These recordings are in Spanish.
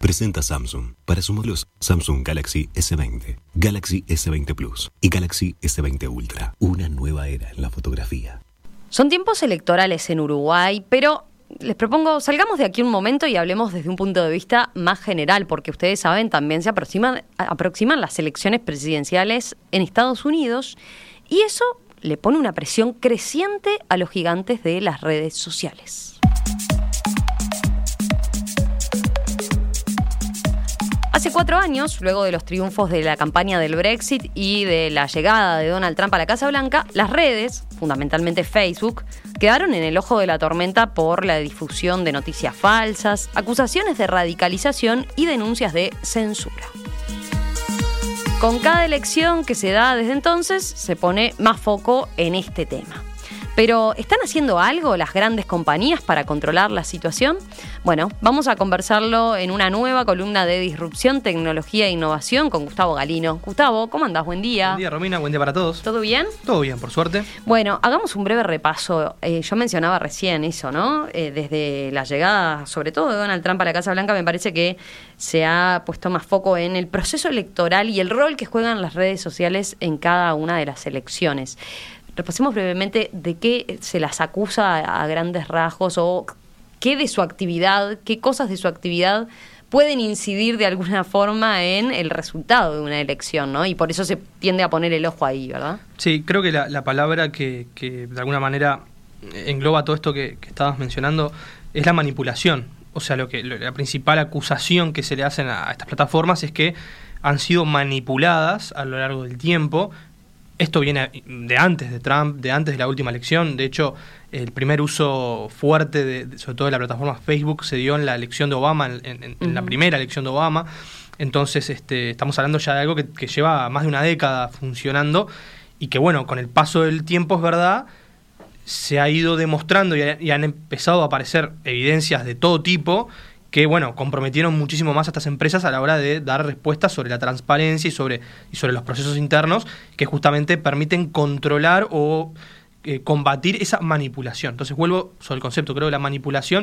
presenta Samsung para sus modelos Samsung Galaxy S20, Galaxy S20 Plus y Galaxy S20 Ultra. Una nueva era en la fotografía. Son tiempos electorales en Uruguay, pero les propongo, salgamos de aquí un momento y hablemos desde un punto de vista más general, porque ustedes saben, también se aproximan las elecciones presidenciales en Estados Unidos y eso le pone una presión creciente a los gigantes de las redes sociales. Hace 4 años, luego de los triunfos de la campaña del Brexit y de la llegada de Donald Trump a la Casa Blanca, las redes, fundamentalmente Facebook, quedaron en el ojo de la tormenta por la difusión de noticias falsas, acusaciones de radicalización y denuncias de censura. Con cada elección que se da desde entonces, se pone más foco en este tema. Pero, ¿están haciendo algo las grandes compañías para controlar la situación? Bueno, vamos a conversarlo en una nueva columna de Disrupción, Tecnología e Innovación con Gustavo Galino. Gustavo, ¿cómo andás? Buen día. Buen día, Romina. Buen día para todos. ¿Todo bien? Todo bien, por suerte. Bueno, hagamos un breve repaso. Yo mencionaba recién eso, ¿no? Desde la llegada, sobre todo de Donald Trump a la Casa Blanca, me parece que se ha puesto más foco en el proceso electoral y el rol que juegan las redes sociales en cada una de las elecciones. Repasemos brevemente de qué se las acusa a grandes rasgos o qué de su actividad, qué cosas de su actividad pueden incidir de alguna forma en el resultado de una elección, ¿no? Y por eso se tiende a poner el ojo ahí, ¿verdad? Sí, creo que la palabra que de alguna manera engloba todo esto que estabas mencionando es la manipulación. O sea, la principal acusación que se le hacen a estas plataformas es que han sido manipuladas a lo largo del tiempo. Esto viene de antes de Trump, de antes de la última elección. De hecho, el primer uso fuerte, sobre todo de la plataforma Facebook, se dio en la elección de Obama, en la primera elección de Obama. Entonces, estamos hablando ya de algo que lleva más de una década funcionando y que, bueno, con el paso del tiempo, es verdad, se ha ido demostrando y han empezado a aparecer evidencias de todo tipo que, bueno, comprometieron muchísimo más a estas empresas a la hora de dar respuestas sobre la transparencia y sobre los procesos internos que justamente permiten controlar o combatir esa manipulación. Entonces vuelvo sobre el concepto, creo, de la manipulación,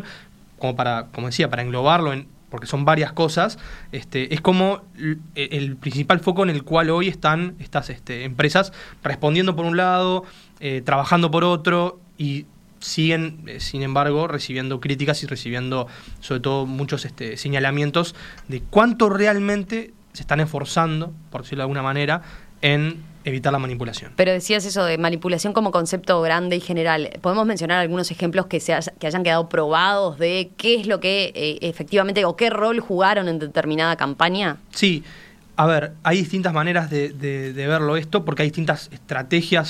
como decía, para englobarlo, porque son varias cosas, es como el principal foco en el cual hoy están estas empresas respondiendo por un lado, trabajando por otro y siguen, sin embargo, recibiendo críticas y recibiendo, sobre todo, muchos señalamientos de cuánto realmente se están esforzando, por decirlo de alguna manera, en evitar la manipulación. Pero decías eso de manipulación como concepto grande y general. ¿Podemos mencionar algunos ejemplos que hayan quedado probados de qué es lo que efectivamente o qué rol jugaron en determinada campaña? Sí. A ver, hay distintas maneras de verlo esto, porque hay distintas estrategias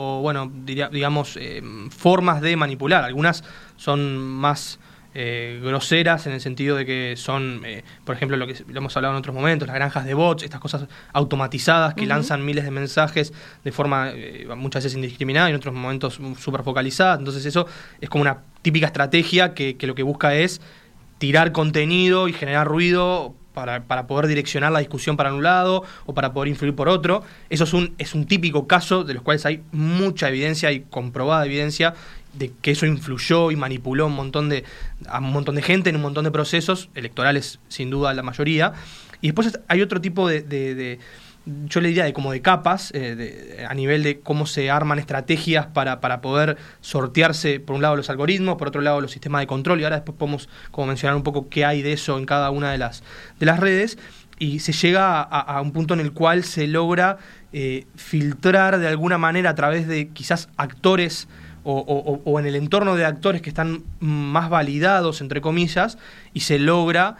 digamos, formas de manipular. Algunas son más groseras en el sentido de que son, por ejemplo, lo hemos hablado en otros momentos, las granjas de bots, estas cosas automatizadas que lanzan miles de mensajes de forma muchas veces indiscriminada y en otros momentos súper focalizada. Entonces eso es como una típica estrategia que lo que busca es tirar contenido y generar ruido para poder direccionar la discusión para un lado o para poder influir por otro. Eso es un típico caso de los cuales hay mucha evidencia y comprobada evidencia de que eso influyó y manipuló a un montón de gente en un montón de procesos electorales, sin duda la mayoría. Y después hay otro tipo yo le diría de capas, a nivel de cómo se arman estrategias para poder sortearse, por un lado, los algoritmos, por otro lado, los sistemas de control, y ahora después podemos como mencionar un poco qué hay de eso en cada una de las redes, y se llega a un punto en el cual se logra filtrar de alguna manera a través de quizás actores o en el entorno de actores que están más validados, entre comillas, y se logra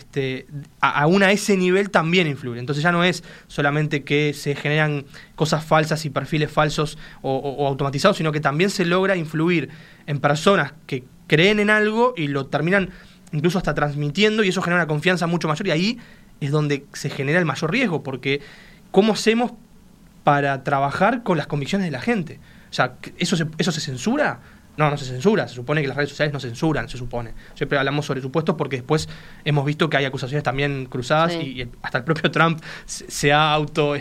aún a ese nivel también influir. Entonces ya no es solamente que se generan cosas falsas y perfiles falsos o automatizados, sino que también se logra influir en personas que creen en algo y lo terminan incluso hasta transmitiendo, y eso genera una confianza mucho mayor, y ahí es donde se genera el mayor riesgo, porque ¿cómo hacemos para trabajar con las convicciones de la gente? O sea, ¿eso se censura? No se censura. Se supone que las redes sociales no censuran, se supone. Siempre hablamos sobre supuestos porque después hemos visto que hay acusaciones también cruzadas, sí. Y hasta el propio Trump se ha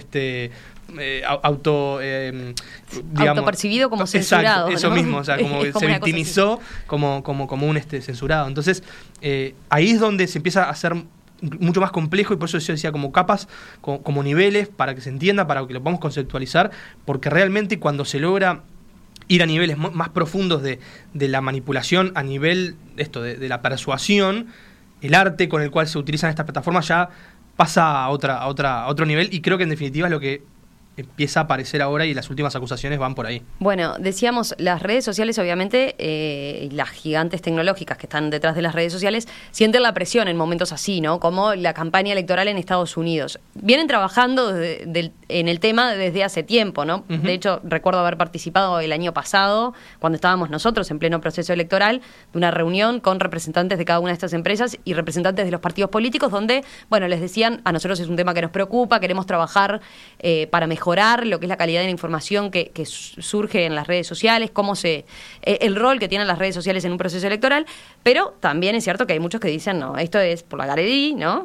autopercibido como censurado. Exacto, eso, ¿no? Mismo, o sea, como se victimizó como un censurado. Entonces, ahí es donde se empieza a hacer mucho más complejo, y por eso yo decía como capas, como niveles, para que se entienda, para que lo podamos conceptualizar, porque realmente cuando se logra ir a niveles más profundos de la manipulación, a nivel de la persuasión, el arte con el cual se utilizan estas plataformas ya pasa a otro nivel, y creo que en definitiva es lo que empieza a aparecer ahora, y las últimas acusaciones van por ahí. Bueno, decíamos, las redes sociales, obviamente, las gigantes tecnológicas que están detrás de las redes sociales, sienten la presión en momentos así, ¿no? Como la campaña electoral en Estados Unidos. Vienen trabajando en el tema desde hace tiempo, ¿no? Uh-huh. De hecho, recuerdo haber participado el año pasado, cuando estábamos nosotros en pleno proceso electoral, de una reunión con representantes de cada una de estas empresas y representantes de los partidos políticos, donde, bueno, les decían, a nosotros es un tema que nos preocupa, queremos trabajar para mejorar lo que es la calidad de la información que surge en las redes sociales, el rol que tienen las redes sociales en un proceso electoral, pero también es cierto que hay muchos que dicen, no, esto es por la galería, ¿no?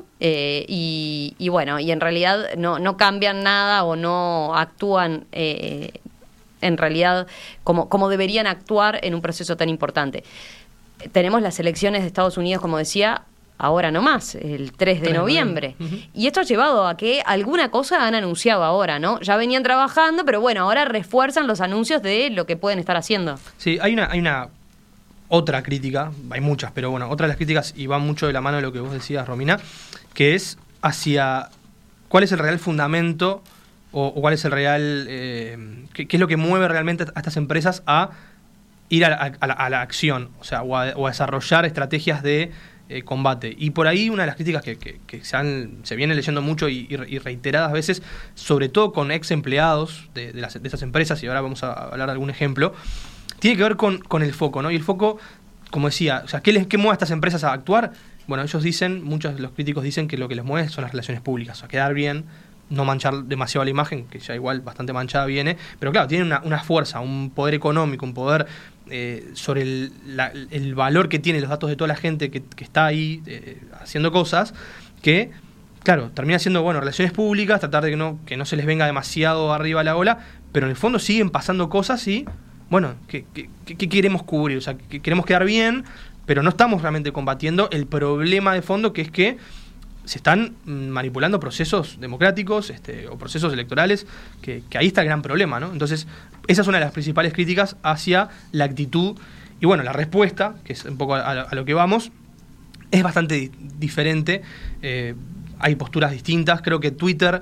Y bueno, y en realidad no cambian nada o no actúan en realidad como deberían actuar en un proceso tan importante. Tenemos las elecciones de Estados Unidos, como decía, ahora no más, el 3 de noviembre. Uh-huh. Y esto ha llevado a que alguna cosa han anunciado ahora, ¿no? Ya venían trabajando, pero bueno, ahora refuerzan los anuncios de lo que pueden estar haciendo. Sí, hay una otra crítica, hay muchas, pero bueno, otra de las críticas, y va mucho de la mano de lo que vos decías, Romina, que es hacia cuál es el real fundamento o cuál es el real... qué es lo que mueve realmente a estas empresas a ir a la acción, o sea, o a desarrollar estrategias de combate. Y por ahí una de las críticas que se viene leyendo mucho y reiteradas veces, sobre todo con ex empleados de esas empresas, y ahora vamos a hablar de algún ejemplo, tiene que ver con el foco, ¿no? Y el foco, como decía, o sea, ¿qué mueve a estas empresas a actuar? Bueno, ellos dicen, muchos de los críticos dicen que lo que les mueve son las relaciones públicas, o sea, quedar bien, no manchar demasiado la imagen, que ya igual bastante manchada viene, pero claro, tienen una fuerza, un poder económico, un poder sobre el valor que tienen los datos de toda la gente que está ahí haciendo cosas, que, claro, termina siendo, bueno, relaciones públicas, tratar de que no se les venga demasiado arriba la ola, pero en el fondo siguen pasando cosas y, bueno, ¿qué queremos cubrir? O sea, que queremos quedar bien, pero no estamos realmente combatiendo el problema de fondo, que es que se están manipulando procesos democráticos o procesos electorales, que ahí está el gran problema, ¿no? Entonces, esa es una de las principales críticas hacia la actitud. Y bueno, la respuesta, que es un poco a lo que vamos, es bastante diferente. Hay posturas distintas. Creo que Twitter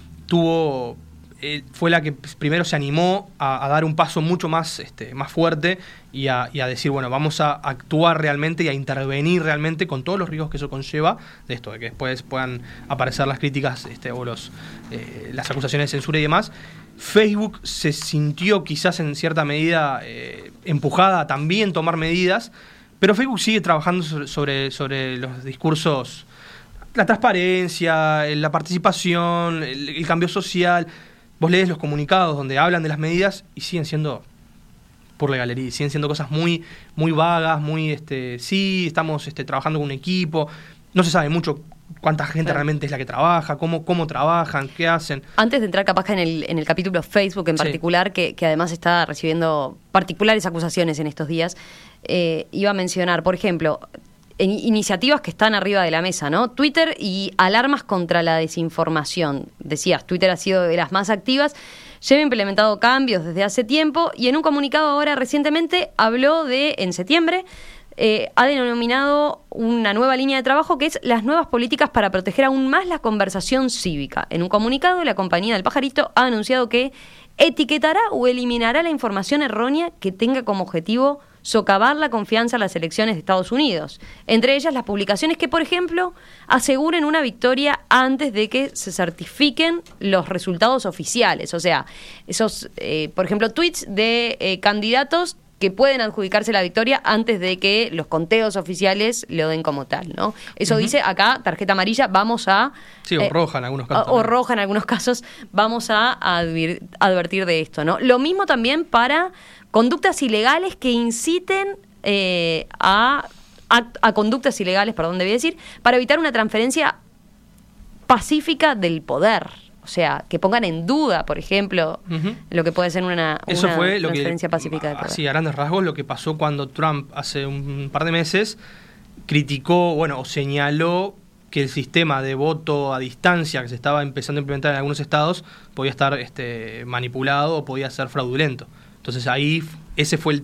fue la que primero se animó a dar un paso mucho más fuerte y a decir, bueno, vamos a actuar realmente y a intervenir realmente con todos los riesgos que eso conlleva, de esto, de que después puedan aparecer las críticas o las acusaciones de censura y demás. Facebook se sintió quizás en cierta medida empujada a también tomar medidas, pero Facebook sigue trabajando sobre los discursos, la transparencia, la participación, el cambio social. Vos lees los comunicados donde hablan de las medidas y siguen siendo por la galería, siguen siendo cosas muy, muy vagas, muy, sí, estamos trabajando con un equipo, no se sabe mucho cuánta gente realmente es la que trabaja, cómo trabajan, qué hacen. Antes de entrar capaz que en el capítulo Facebook en particular, que además está recibiendo particulares acusaciones en estos días, iba a mencionar, por ejemplo, iniciativas que están arriba de la mesa, ¿no? Twitter y alarmas contra la desinformación. Decías, Twitter ha sido de las más activas, lleva implementado cambios desde hace tiempo y en un comunicado ahora recientemente habló en septiembre, ha denominado una nueva línea de trabajo que es las nuevas políticas para proteger aún más la conversación cívica. En un comunicado, la compañía del pajarito ha anunciado que etiquetará o eliminará la información errónea que tenga como objetivo socavar la confianza en las elecciones de Estados Unidos. Entre ellas, las publicaciones que, por ejemplo, aseguren una victoria antes de que se certifiquen los resultados oficiales. O sea, esos, por ejemplo, tweets de candidatos que pueden adjudicarse la victoria antes de que los conteos oficiales lo den como tal, ¿no? Eso dice acá, tarjeta amarilla, vamos a... Sí, o roja en algunos casos. O roja en algunos casos, vamos a advertir de esto, ¿no? Lo mismo también para conductas ilegales que inciten a conductas ilegales, debí decir, para evitar una transferencia pacífica del poder. O sea, que pongan en duda, por ejemplo, lo que puede ser una transferencia pacífica del poder. Así, a grandes rasgos, lo que pasó cuando Trump hace un par de meses criticó, o señaló que el sistema de voto a distancia que se estaba empezando a implementar en algunos estados podía estar manipulado o podía ser fraudulento. Entonces ahí ese fue el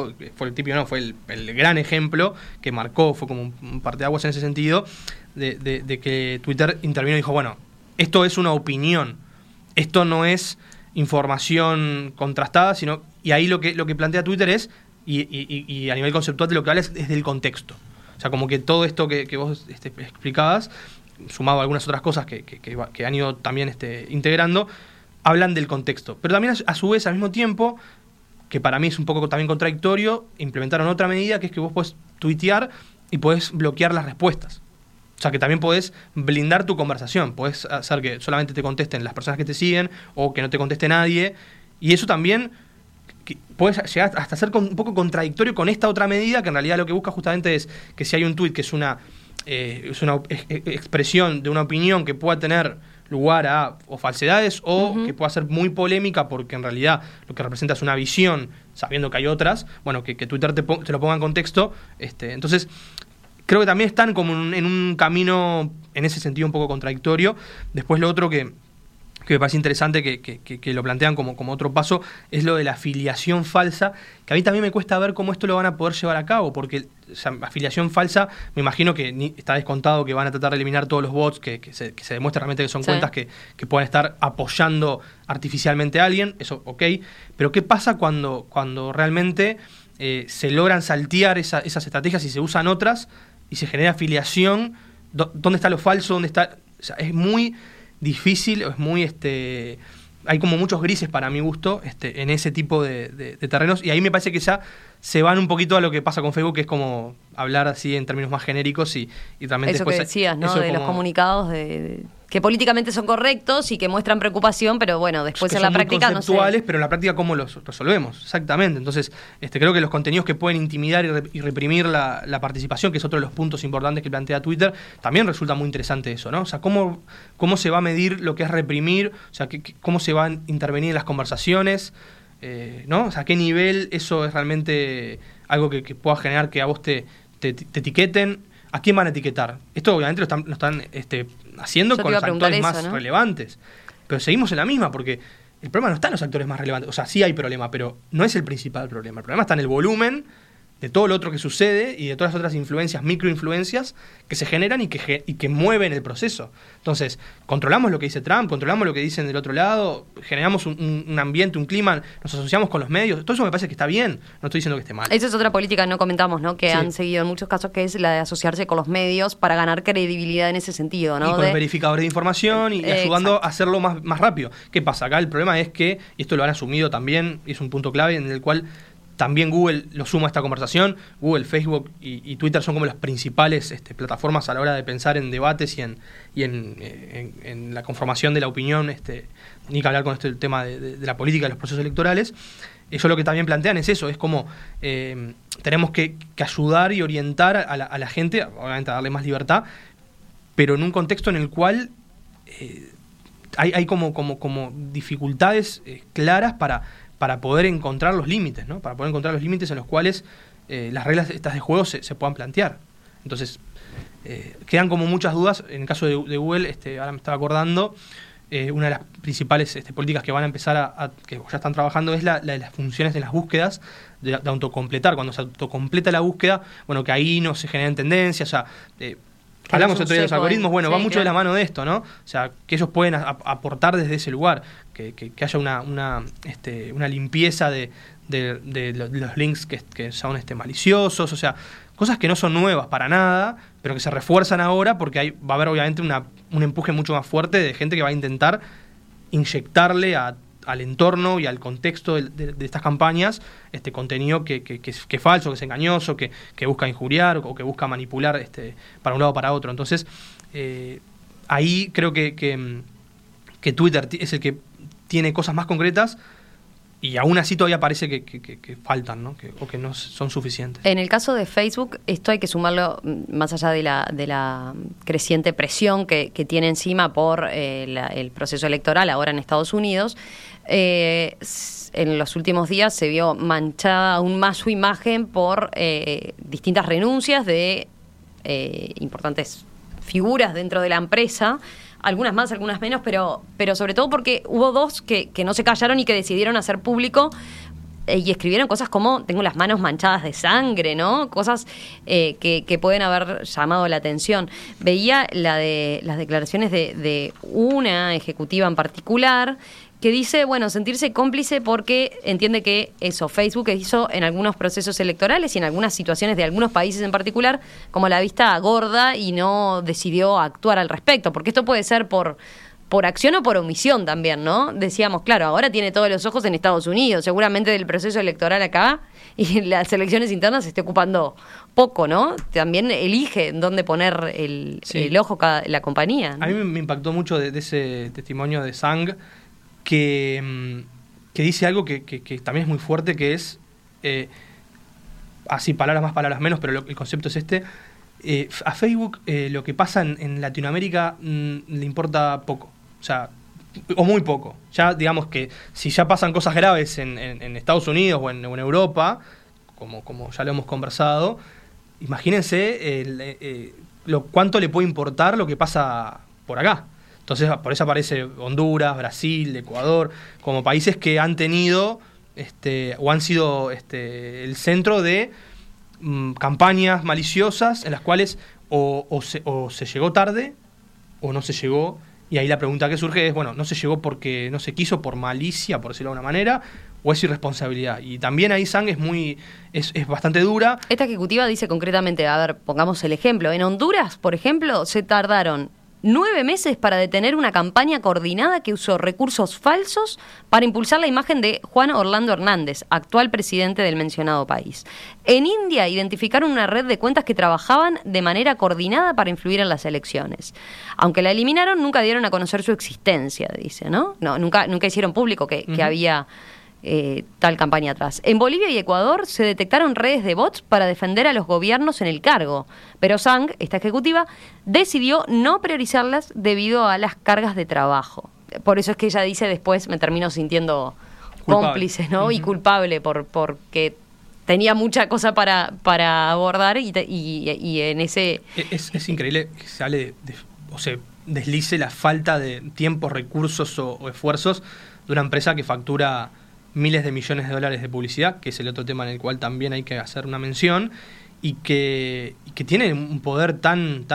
gran ejemplo que marcó, fue como un parteaguas en ese sentido, de que Twitter intervino y dijo, bueno, esto es una opinión, esto no es información contrastada, y ahí lo que plantea Twitter es, y a nivel conceptual de lo que habla es del contexto. O sea, como que todo esto que vos explicabas, sumado a algunas otras cosas que han ido también integrando, hablan del contexto. Pero también a su vez, al mismo tiempo, que para mí es un poco también contradictorio, implementaron otra medida que es que vos podés tuitear y podés bloquear las respuestas. O sea, que también podés blindar tu conversación, podés hacer que solamente te contesten las personas que te siguen o que no te conteste nadie, y eso también puede llegar hasta ser un poco contradictorio con esta otra medida, que en realidad lo que busca justamente es que si hay un tuit que es una expresión de una opinión que pueda tener lugar a o falsedades o que pueda ser muy polémica porque en realidad lo que representa es una visión, sabiendo que hay otras, bueno, que Twitter te lo ponga en contexto. Entonces, creo que también están como en un camino, en ese sentido, un poco contradictorio. Después lo otro que me parece interesante que lo plantean como otro paso es lo de la afiliación falsa, que a mí también me cuesta ver cómo esto lo van a poder llevar a cabo, porque afiliación falsa, me imagino que está descontado que van a tratar de eliminar todos los bots, que se demuestre realmente que son cuentas que puedan estar apoyando artificialmente a alguien, eso ok, pero ¿qué pasa cuando realmente se logran saltear esas estrategias y se usan otras y se genera afiliación? ¿Dónde está lo falso? ¿Dónde está? O sea, es muy difícil, es muy hay como muchos grises para mi gusto en ese tipo de terrenos, y ahí me parece que ya se van un poquito a lo que pasa con Facebook, que es como hablar así en términos más genéricos y realmente eso después, que decías, ¿no? De los comunicados que políticamente son correctos y que muestran preocupación, pero bueno, después en la práctica no sé. Conceptuales, pero en la práctica ¿cómo los resolvemos? Exactamente. Entonces, creo que los contenidos que pueden intimidar y reprimir la participación, que es otro de los puntos importantes que plantea Twitter, también resulta muy interesante eso, ¿no? O sea, ¿cómo se va a medir lo que es reprimir? O sea, ¿cómo se va a intervenir en las conversaciones? ¿No? O sea, ¿a qué nivel eso es realmente algo que pueda generar que a vos te etiqueten? ¿A quién van a etiquetar? Esto obviamente lo están haciendo con los actores más relevantes. Pero seguimos en la misma, porque el problema no está en los actores más relevantes. O sea, sí hay problema, pero no es el principal problema. El problema está en el volumen de todo lo otro que sucede y de todas las otras influencias, microinfluencias que se generan y que mueven el proceso. Entonces, controlamos lo que dice Trump, controlamos lo que dicen del otro lado, generamos un ambiente, un clima, nos asociamos con los medios. Todo eso me parece que está bien, no estoy diciendo que esté mal. Esa es otra política que no comentamos, ¿no? Que han seguido en muchos casos, que es la de asociarse con los medios para ganar credibilidad en ese sentido, ¿no? Y con los verificadores de información y ayudando a hacerlo más rápido. ¿Qué pasa? Acá el problema es que, y esto lo han asumido también, y es un punto clave en el cual también Google lo suma a esta conversación. Google, Facebook y Twitter son como las principales plataformas a la hora de pensar en debates y en la conformación de la opinión, ni que hablar con el tema de la política, de los procesos electorales. Ellos lo que también plantean es eso, es como tenemos que ayudar y orientar a la gente, obviamente a darle más libertad, pero en un contexto en el cual hay como dificultades claras para poder encontrar los límites, ¿no? Para poder encontrar los límites en los cuales las reglas estas de juego se puedan plantear. Entonces, quedan como muchas dudas. En el caso de Google, ahora me estaba acordando, una de las principales políticas que van a empezar que ya están trabajando es la de las funciones de las búsquedas, de autocompletar. Cuando se autocompleta la búsqueda, bueno, que ahí no se generan tendencias, o sea, hablamos otro día de los algoritmos, bueno, va mucho de la mano de esto, ¿no? O sea, que ellos pueden aportar desde ese lugar, que haya una limpieza de los links que son maliciosos, o sea, cosas que no son nuevas para nada, pero que se refuerzan ahora porque va a haber obviamente un empuje mucho más fuerte de gente que va a intentar inyectarle al entorno y al contexto de estas campañas contenido que es falso, que es engañoso, que busca injuriar o que busca manipular para un lado o para otro. Entonces, ahí creo que Twitter es el que tiene cosas más concretas y aún así todavía parece que faltan, ¿no? O que no son suficientes. En el caso de Facebook, esto hay que sumarlo más allá de la creciente presión que tiene encima por el proceso electoral ahora en Estados Unidos. En los últimos días se vio manchada aún más su imagen por distintas renuncias de importantes figuras dentro de la empresa, algunas más, algunas menos, pero sobre todo porque hubo dos que no se callaron y que decidieron hacer público y escribieron cosas como tengo las manos manchadas de sangre, ¿no? Cosas que pueden haber llamado la atención. Veía las declaraciones de una ejecutiva en particular que dice, bueno, sentirse cómplice porque entiende que eso, Facebook hizo en algunos procesos electorales y en algunas situaciones de algunos países en particular como la vista gorda y no decidió actuar al respecto, porque esto puede ser por acción o por omisión también, ¿no? Decíamos, claro, ahora tiene todos los ojos en Estados Unidos, seguramente del proceso electoral acá y las elecciones internas se esté ocupando poco, ¿no? También elige dónde poner el ojo la compañía, ¿no? A mí me impactó mucho de ese testimonio de Zhang, que dice algo que también es muy fuerte, que es, así palabras más, palabras menos, pero el concepto es este. A Facebook lo que pasa en Latinoamérica le importa poco, o sea, o muy poco. Ya digamos que si ya pasan cosas graves en Estados Unidos o en Europa, como ya lo hemos conversado, imagínense cuánto le puede importar lo que pasa por acá. Entonces, por eso aparece Honduras, Brasil, Ecuador, como países que han tenido o han sido el centro de campañas maliciosas en las cuales o se llegó tarde o no se llegó. Y ahí la pregunta que surge es, bueno, ¿no se llegó porque no se quiso, por malicia, por decirlo de alguna manera, o es irresponsabilidad? Y también ahí Zhang es bastante dura. Esta ejecutiva dice concretamente, a ver, pongamos el ejemplo, en Honduras, por ejemplo, se tardaron 9 meses para detener una campaña coordinada que usó recursos falsos para impulsar la imagen de Juan Orlando Hernández, actual presidente del mencionado país. En India identificaron una red de cuentas que trabajaban de manera coordinada para influir en las elecciones. Aunque la eliminaron, nunca dieron a conocer su existencia, dice, ¿no? Nunca hicieron público que había tal campaña atrás. En Bolivia y Ecuador se detectaron redes de bots para defender a los gobiernos en el cargo, pero Zhang, esta ejecutiva, decidió no priorizarlas debido a las cargas de trabajo. Por eso es que ella dice después me termino sintiendo cómplice, ¿no? Y culpable porque tenía mucha cosa para abordar y en ese... Es increíble que se hable o se deslice la falta de tiempos, recursos o esfuerzos de una empresa que factura miles de millones de dólares de publicidad, que es el otro tema en el cual también hay que hacer una mención, y que tiene un poder tan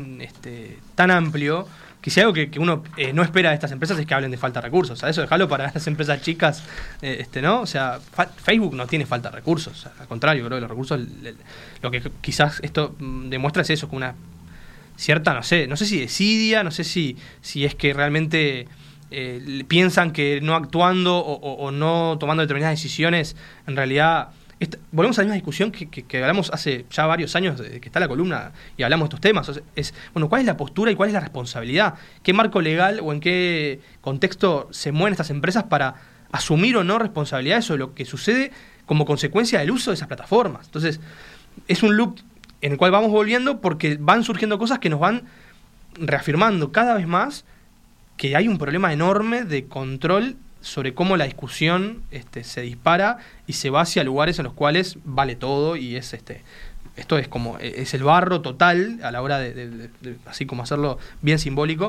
amplio, que si algo que uno no espera de estas empresas es que hablen de falta de recursos. O sea, eso déjalo para las empresas chicas, ¿no? O sea, Facebook no tiene falta de recursos, o sea, al contrario, creo que los recursos, lo que quizás esto demuestra es eso, como una cierta, no sé si desidia, no sé si es que realmente piensan que no actuando o no tomando determinadas decisiones, en realidad... volvemos a la misma discusión que hablamos hace ya varios años, que está la columna y hablamos de estos temas. Bueno, ¿cuál es la postura y cuál es la responsabilidad? ¿Qué marco legal o en qué contexto se mueven estas empresas para asumir o no responsabilidades sobre lo que sucede como consecuencia del uso de esas plataformas? Entonces, es un loop en el cual vamos volviendo porque van surgiendo cosas que nos van reafirmando cada vez más que hay un problema enorme de control sobre cómo la discusión se dispara y se va hacia lugares en los cuales vale todo y es esto es como es el barro total a la hora de así como hacerlo bien simbólico,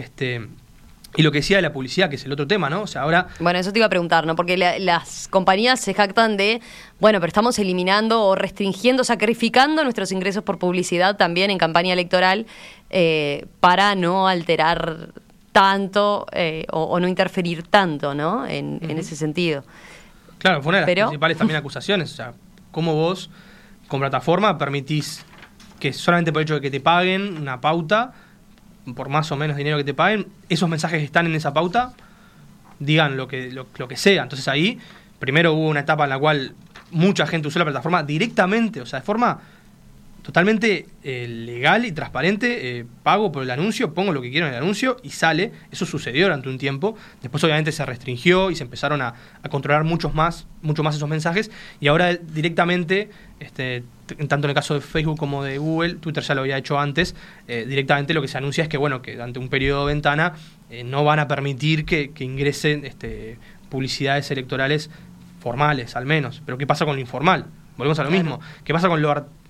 y lo que decía de la publicidad, que es el otro tema, ¿no? O sea, ahora... Bueno, eso te iba a preguntar, ¿no? Porque las compañías se jactan de, bueno, pero estamos eliminando o restringiendo, sacrificando nuestros ingresos por publicidad también en campaña electoral para no alterar tanto o no interferir tanto, ¿no? En ese sentido. Claro, fue una de las principales también acusaciones. O sea, ¿cómo vos, con plataforma, permitís que solamente por el hecho de que te paguen una pauta, por más o menos dinero que te paguen, esos mensajes que están en esa pauta digan lo que sea? Entonces ahí, primero hubo una etapa en la cual mucha gente usó la plataforma directamente, o sea, de forma totalmente legal y transparente, pago por el anuncio, pongo lo que quiero en el anuncio y sale. Eso sucedió durante un tiempo. Después obviamente se restringió y se empezaron a controlar mucho más esos mensajes, y ahora directamente, tanto en el caso de Facebook como de Google, Twitter ya lo había hecho antes, directamente lo que se anuncia es que, bueno, que durante un periodo de ventana no van a permitir que ingresen publicidades electorales formales, al menos. Pero ¿qué pasa con lo informal? Volvemos a lo mismo. ¿Qué pasa con lo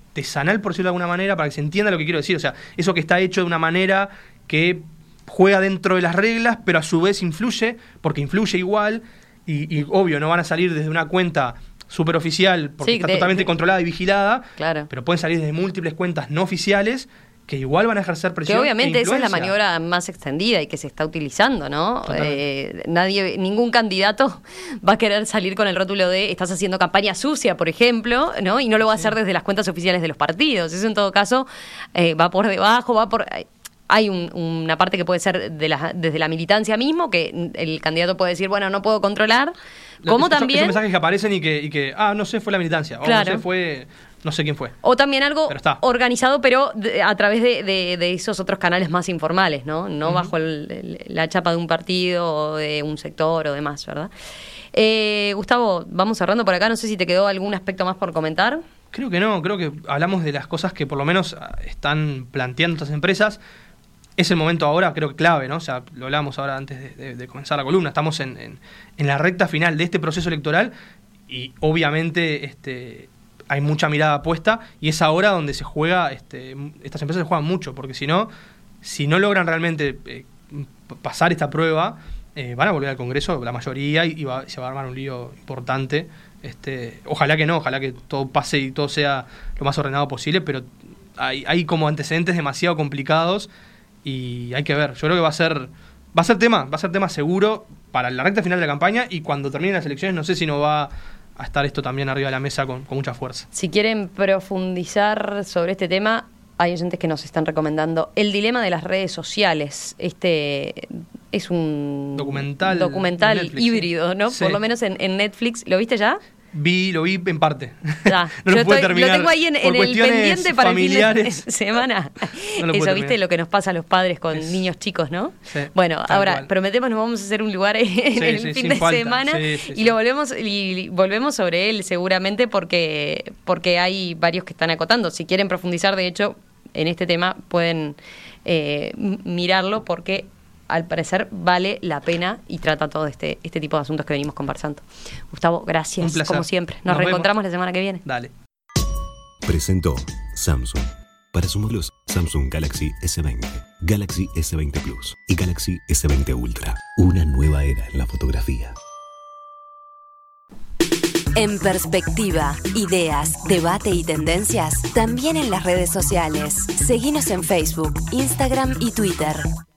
artesanal, por decirlo de alguna manera, para que se entienda lo que quiero decir. O sea, eso que está hecho de una manera que juega dentro de las reglas, pero a su vez influye, porque influye igual, y obvio, no van a salir desde una cuenta súper oficial, porque está totalmente controlada y vigilada, claro. Pero pueden salir desde múltiples cuentas no oficiales, que igual van a ejercer presión. Que obviamente e esa es la maniobra más extendida y que se está utilizando, ¿no? Ningún candidato va a querer salir con el rótulo de estás haciendo campaña sucia, por ejemplo, ¿no? Y no lo va a hacer desde las cuentas oficiales de los partidos. Eso en todo caso va por debajo, hay una parte que puede ser desde la militancia mismo, que el candidato puede decir, bueno, no puedo controlar. Como también... Esos mensajes que aparecen y que no sé, fue la militancia. Claro. O no sé, fue... No sé quién fue. O también algo organizado, pero a través de esos otros canales más informales, ¿no? No bajo la chapa de un partido o de un sector o demás, ¿verdad? Gustavo, vamos cerrando por acá. No sé si te quedó algún aspecto más por comentar. Creo que no. Creo que hablamos de las cosas que por lo menos están planteando estas empresas. Es el momento ahora, creo que clave, ¿no? O sea, lo hablábamos ahora antes de comenzar la columna. Estamos en la recta final de este proceso electoral y obviamente... hay mucha mirada puesta y es ahora donde se juega, estas empresas se juegan mucho, porque si no logran realmente pasar esta prueba, van a volver al Congreso la mayoría y se va a armar un lío importante. Ojalá que no, ojalá que todo pase y todo sea lo más ordenado posible, pero hay como antecedentes demasiado complicados y hay que ver. Yo creo que va a ser tema seguro para la recta final de la campaña, y cuando terminen las elecciones no sé si no va a estar esto también arriba de la mesa con mucha fuerza. Si quieren profundizar sobre este tema, hay oyentes que nos están recomendando El dilema de las redes sociales. Es un documental Netflix, híbrido, ¿no? Sí. Por lo menos en Netflix. ¿Lo viste ya? Lo vi en parte. Ya. No lo pude terminar. Lo tengo ahí en el pendiente para familiares. el fin de semana. No Eso, ¿viste? Lo que nos pasa a los padres con niños chicos, ¿no? Sí, bueno, ahora cual. Prometemos, nos vamos a hacer un lugar en el fin de semana y lo volvemos sobre él seguramente porque hay varios que están acotando. Si quieren profundizar, de hecho, en este tema pueden mirarlo, porque al parecer vale la pena y trata todo este tipo de asuntos que venimos conversando. Gustavo, gracias, un placer. Como siempre. Nos reencontramos la semana que viene. Dale. Presentó Samsung. Para sus modelos Samsung Galaxy S20, Galaxy S20 Plus y Galaxy S20 Ultra. Una nueva era en la fotografía. En perspectiva, ideas, debate y tendencias, también en las redes sociales. Seguinos en Facebook, Instagram y Twitter.